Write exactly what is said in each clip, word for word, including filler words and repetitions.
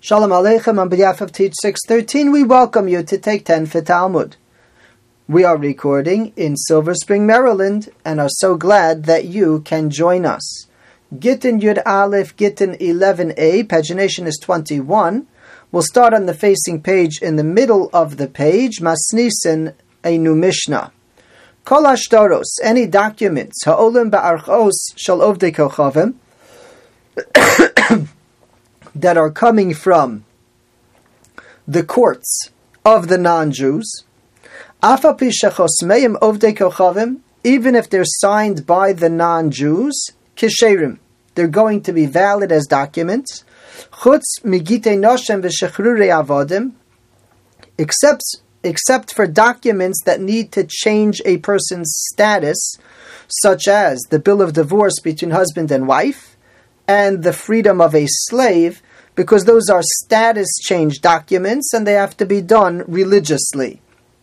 Shalom Aleichem. On behalf of Teach six thirteen, we welcome you to Take ten for Talmud. We are recording in Silver Spring, Maryland, and are so glad that you can join us. Gittin Yud Aleph, Gittin eleven a, pagination is twenty-one. We'll start on the facing page in the middle of the page, Masnisen, a new Mishnah. Kol hashtaros, any documents, ha'olim ba'archos shal ovdei kochavim, that are coming from the courts of the non-Jews, afapi shechosmeim ovdei kochavim, even if they're signed by the non-Jews, kisherim, they're going to be valid as documents, chutz migitei noshem v'shechrurei avodim, except except for documents that need to change a person's status, such as the bill of divorce between husband and wife, and the freedom of a slave, because those are status change documents and they have to be done religiously.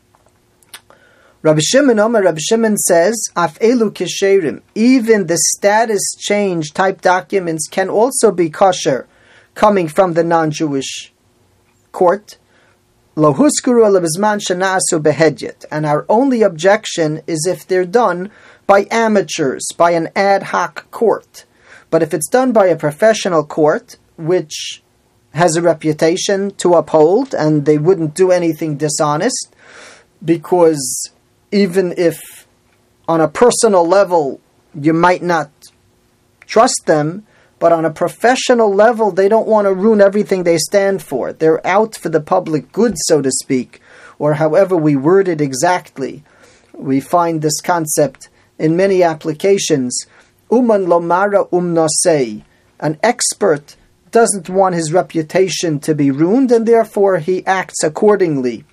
Rabbi Shimon Omer, Rabbi Shimon says, Af elu kisherim, even the status change type documents can also be kosher, coming from the non-Jewish court. Lo huskuru alabizman shena'asu behedyet, and our only objection is if they're done by amateurs, by an ad hoc court. But if it's done by a professional court, which has a reputation to uphold, and they wouldn't do anything dishonest, because even if on a personal level you might not trust them, but on a professional level they don't want to ruin everything they stand for. They're out for the public good, so to speak, or however we word it exactly. We find this concept in many applications. Uman lomara umnosei. An expert doesn't want his reputation to be ruined, and therefore he acts accordingly.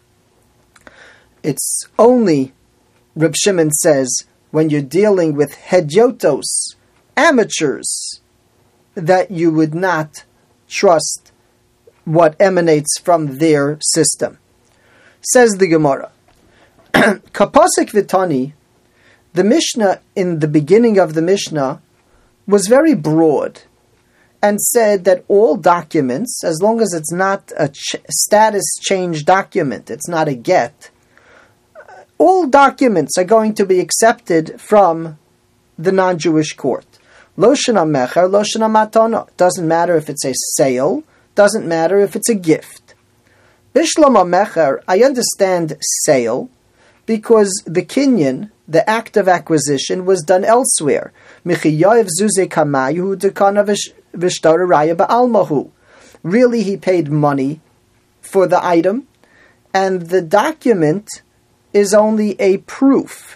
It's only, Reb Shimon says, when you're dealing with hedyotos, amateurs, that you would not trust what emanates from their system. Says the Gemara, Kapasik Vitani, the Mishnah in the beginning of the Mishnah was very broad and said that all documents, as long as it's not a ch- status change document, it's not a get, all documents are going to be accepted from the non-Jewish court. Lo shena mecher, lo shena matana. Doesn't matter if it's a sale, doesn't matter if it's a gift. Bishlama mecher, I understand sale, because the kinyan, the act of acquisition, was done elsewhere. Michiyav zuze kamayu dekana v'shtara raya ba'almahu. Really, he paid money for the item, and the document is only a proof.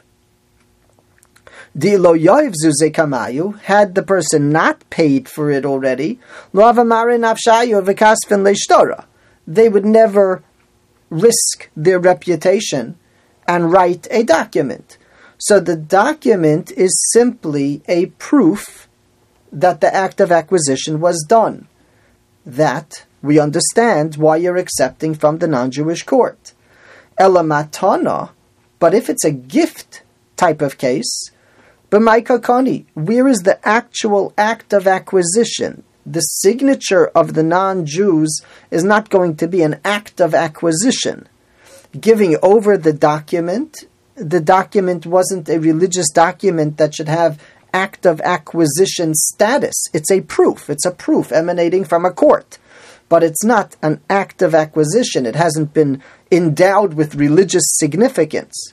Di lo yav zuze kamayu, had the person not paid for it already, lo avamare nafshayu v'kasvin le'shtara, they would never risk their reputation and write a document. So the document is simply a proof that the act of acquisition was done. That we understand why you're accepting from the non-Jewish court. Ela matana, but if it's a gift type of case, b'maika kani, where is the actual act of acquisition? The signature of the non-Jews is not going to be an act of acquisition. Giving over the document, the document wasn't a religious document that should have act of acquisition status. It's a proof. It's a proof emanating from a court. But it's not an act of acquisition. It hasn't been endowed with religious significance.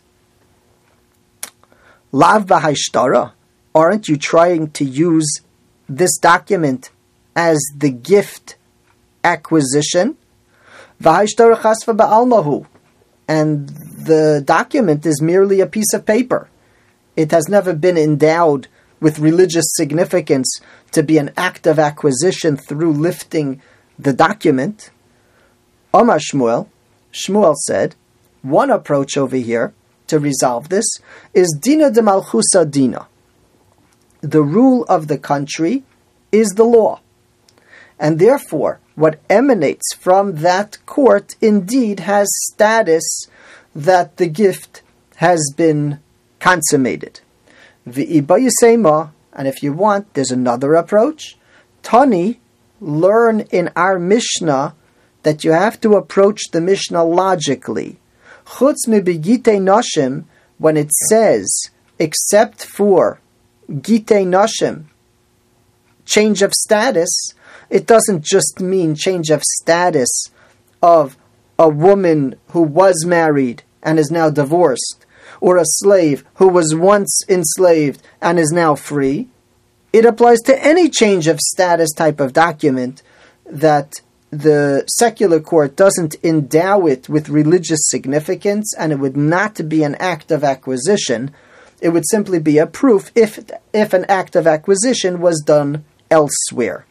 Lav b'haishtara, aren't you trying to use this document as the gift acquisition? V'haishtara chasva ba'almahu, and the document is merely a piece of paper. It has never been endowed with religious significance to be an act of acquisition through lifting the document. Omar Shmuel, Shmuel said, one approach over here to resolve this is Dina de Malchusa Dina. The rule of the country is the law. And therefore, what emanates from that court indeed has status that the gift has been consummated. V'iba yisema, and if you want, there's another approach. Tani, learn in our Mishnah that you have to approach the Mishnah logically. Chutz mibigitei noshim, when it says, except for gitei noshim, change of status, it doesn't just mean change of status of a woman who was married and is now divorced, or a slave who was once enslaved and is now free. It applies to any change of status type of document that the secular court doesn't endow it with religious significance, and it would not be an act of acquisition. It would simply be a proof if, if an act of acquisition was done elsewhere.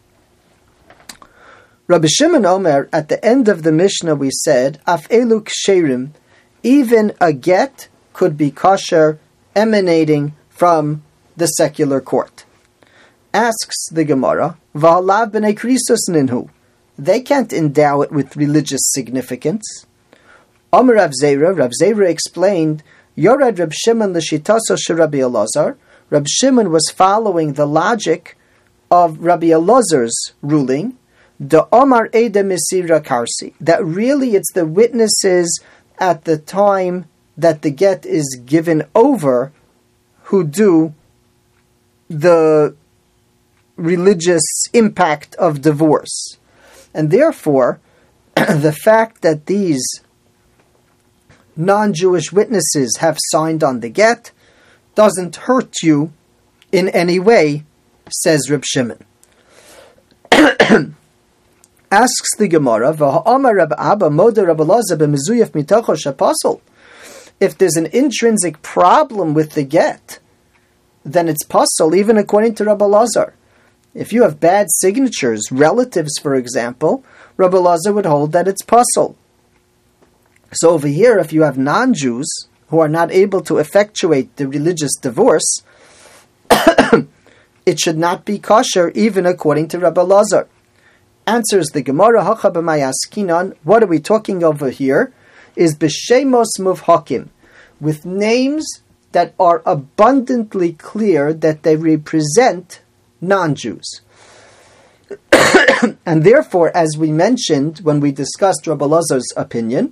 Rabbi Shimon Omer, at the end of the Mishnah we said, Af elu ksherim, even a get could be kosher emanating from the secular court. Asks the Gemara, V'halav b'nei krisos ninhu, they can't endow it with religious significance. Omer Rav Zera, Rav Zera explained, Yorad Rab Shimon l'shitaso sheRabbi Elazar. Rab Shimon was following the logic of Rabbi Elazar's ruling, the Omar Eda Misira Karsi, that really it's the witnesses at the time that the get is given over who do the religious impact of divorce. And therefore, the fact that these non-Jewish witnesses have signed on the get doesn't hurt you in any way, says Reb Shimon. Asks the Gemara, if there's an intrinsic problem with the get, then it's pasul, even according to Rabbi Elazar. If you have bad signatures, relatives, for example, Rabbi Elazar would hold that it's pasul. So over here, if you have non-Jews who are not able to effectuate the religious divorce, it should not be kosher, even according to Rabbi Elazar. Answers the Gemara, Hacha b'mayaskinan, what are we talking over here? Is b'shemos muvhakim, with names that are abundantly clear that they represent non-Jews. And therefore, as we mentioned when we discussed Rabbi Elazar's opinion,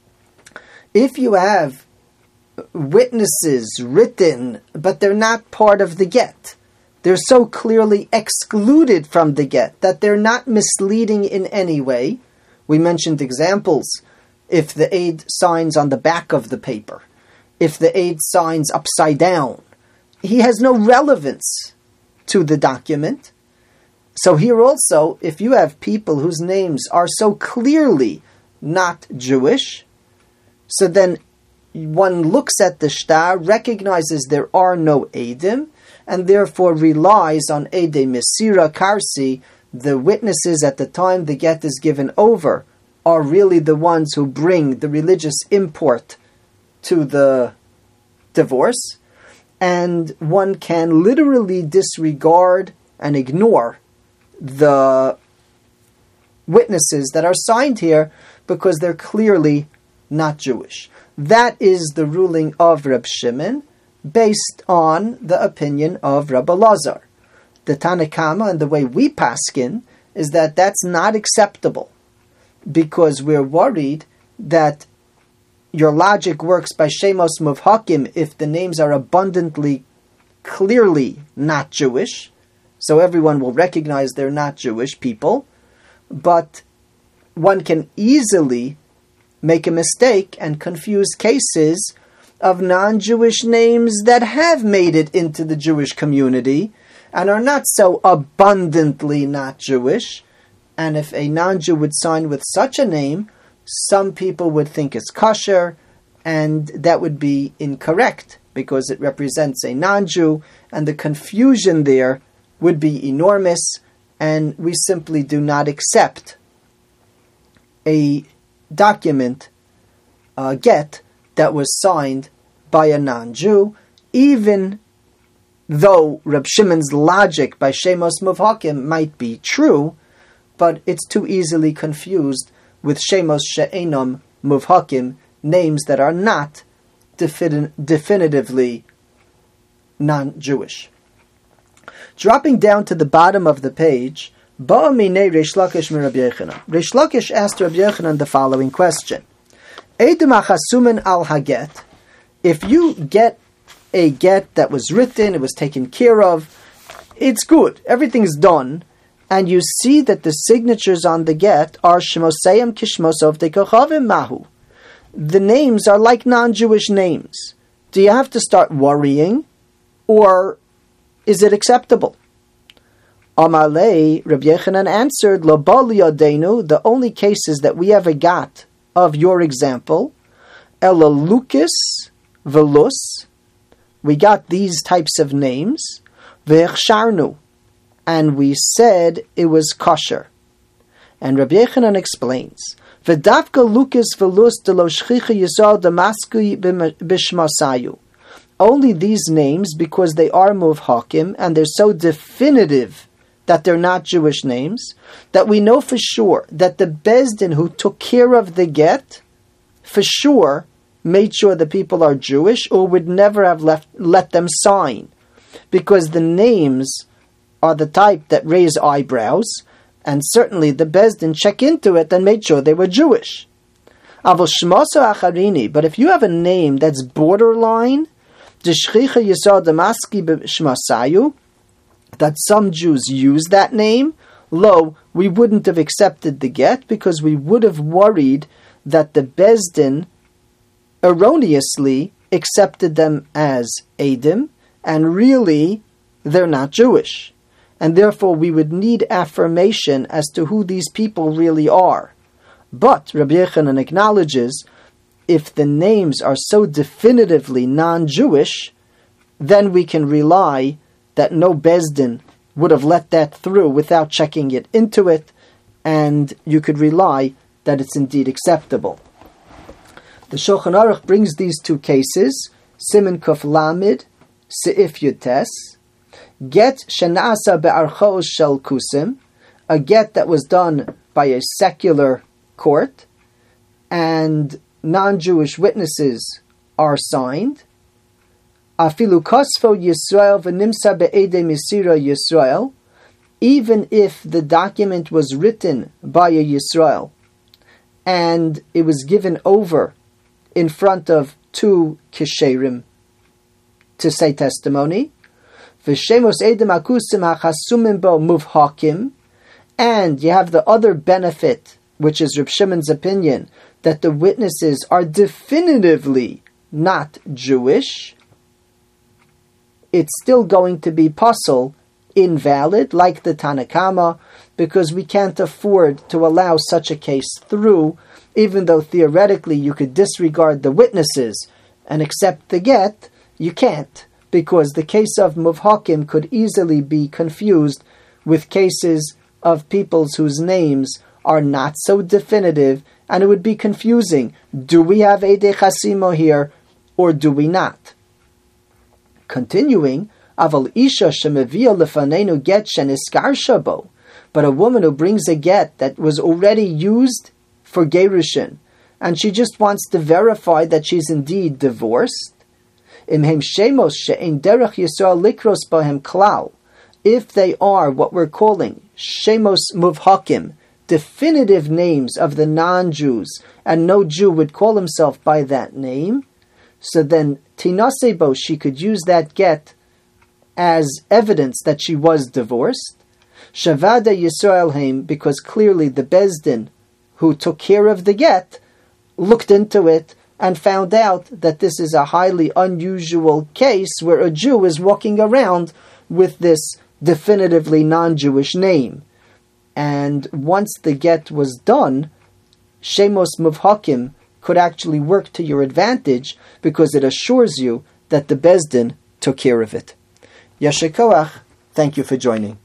if you have witnesses written, but they're not part of the get, they're so clearly excluded from the get that they're not misleading in any way. We mentioned examples. If the aid signs on the back of the paper, if the aid signs upside down, he has no relevance to the document. So here also, if you have people whose names are so clearly not Jewish, so then one looks at the shtar, recognizes there are no Eidim, and therefore relies on Eidei Mesira Karsi, the witnesses at the time the get is given over are really the ones who bring the religious import to the divorce, and one can literally disregard and ignore the witnesses that are signed here because they're clearly not Jewish. That is the ruling of Reb Shimon based on the opinion of Rabbi Elazar. The Tanakama and the way we paskin is that that's not acceptable because we're worried that your logic works by Shemos Muvhakim if the names are abundantly, clearly not Jewish, so everyone will recognize they're not Jewish people, but one can easily make a mistake and confuse cases of non-Jewish names that have made it into the Jewish community and are not so abundantly not Jewish. And if a non-Jew would sign with such a name, some people would think it's kosher, and that would be incorrect because it represents a non-Jew, and the confusion there would be enormous, and we simply do not accept a document, uh, get, that was signed by a non-Jew, even though Reb Shimon's logic by Shemos Muvhakim might be true, but it's too easily confused with Shemos She'enom Muvhakim, names that are not defin- definitively non-Jewish. Dropping down to the bottom of the page, Ba'amine Reish Lakish mi Rabbi Yochanan. Reish Lakish asked Rabbi Yochanan the following question. Eidem achasumen al haget. If you get a get that was written, it was taken care of, it's good, everything's done, and you see that the signatures on the get are Shemosayim Kishmos Ovdei Kochavim Mahu. The names are like non-Jewish names. Do you have to start worrying, or is it acceptable? Amalei, Rabbi Yochanan answered, Lo bali yodenu, the only cases that we ever got of your example, Ela Lucas Velus, we got these types of names, Ve'echsharnu, and we said it was kosher. And Rabbi Yochanan explains, V'davka Lucas Velus de lo shchicha yisrael damaskui b'shmasayu. Only these names, because they are muvhakim, and they're so definitive that they're not Jewish names, that we know for sure that the Bezdin who took care of the get, for sure, made sure the people are Jewish, or would never have left let them sign, because the names are the type that raise eyebrows, and certainly the Bezdin check into it and made sure they were Jewish. But if you have a name that's borderline, that some Jews use that name, lo, we wouldn't have accepted the get, because we would have worried that the Bezdin erroneously accepted them as Eidim, and really they're not Jewish. And therefore we would need affirmation as to who these people really are. But Rabbi Yochanan acknowledges, if the names are so definitively non-Jewish, then we can rely that no Bezdin would have let that through without checking it into it, and you could rely that it's indeed acceptable. The Shulchan Aruch brings these two cases, Siman Kuf Lamed, Seif Yutes, get shenasa be'archos shel kusim, a get that was done by a secular court, and non-Jewish witnesses are signed. Afilu kosfo Yisrael v'nimsa be'edei misira Yisrael, even if the document was written by a Yisrael, and it was given over in front of two kisherim to say testimony, v'shemos edem akusim hachasumim bo muvhakim, and you have the other benefit, which is Reb Shimon's opinion, that the witnesses are definitively not Jewish, it's still going to be pasul, invalid, like the Tanakama, because we can't afford to allow such a case through, even though theoretically you could disregard the witnesses and accept the get, you can't, because the case of muvhakim could easily be confused with cases of peoples whose names are not so definitive, and it would be confusing. Do we have Eidei Chasimo here, or do we not? Continuing, Aval Isha shemevia lefanenu get sheniskar shabo, but a woman who brings a get that was already used for gerushin, and she just wants to verify that she's indeed divorced. Imhem shemos she'ein derech Yisrael likros bahem klal, if they are what we're calling shemos muvhakim, definitive names of the non-Jews, and no Jew would call himself by that name, so then tinasebo, she could use that get as evidence that she was divorced. Shavada Yisrael Haim, because clearly the Bezdin who took care of the get looked into it and found out that this is a highly unusual case where a Jew is walking around with this definitively non-Jewish name. And once the get was done, Shemos Muvhakim could actually work to your advantage, because it assures you that the Bezdin took care of it. Yasher Koach, thank you for joining.